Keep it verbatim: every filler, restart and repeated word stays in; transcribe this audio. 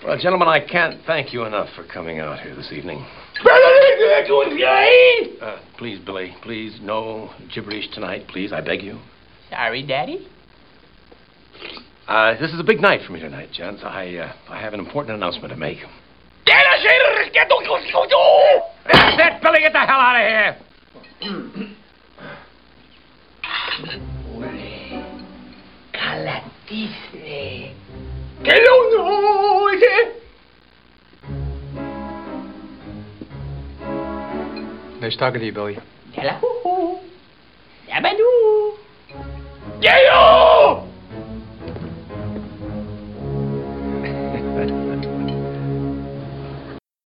Well, gentlemen, I can't thank you enough for coming out here this evening. Uh, please, Billy, please, no gibberish tonight, please. I beg you. Sorry, Daddy. Uh, this is a big night for me tonight, gents. I, uh, I have an important announcement to make. That's it, Billy. Get the hell out of here. Calatisne. Nice talking to you, Billy. Yalla hoo hoo. Yabadoo. Yeah.